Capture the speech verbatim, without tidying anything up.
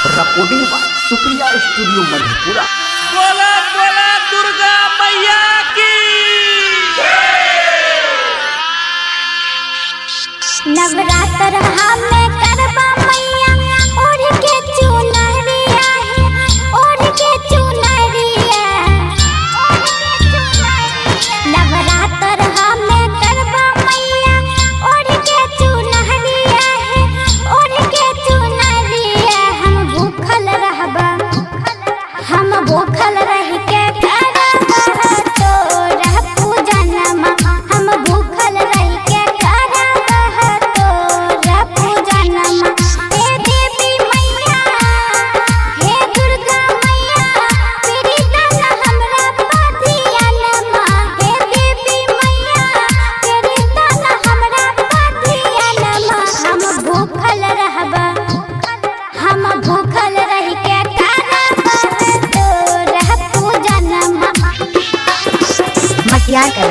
Recording by Supriya studio Madhepura. बोला बोला दुर्गा मैया की। नवरात्र हमें करबा मैया ओढ़ के चुनरिया है, ओढ़ के चुनरिया। नवरात्र हमें करबा मैया ओढ़ के चुनरिया है, ओढ़ के चुनरिया। हम भूखल रहबा, हम भूखल रह के करब तोरा पूजनमा। हम भूखल रह के करब तोरा पूजनमा। हे देवी मैया, हे दुर्गा मैया, तेरी दाना हमरा पतियनमा। हे देवी मैया, तेरी दाना हमरा पतियनमा। हम भूखल रहबा, हम भूखल रह के करब तोरा पूजनमा। मटियार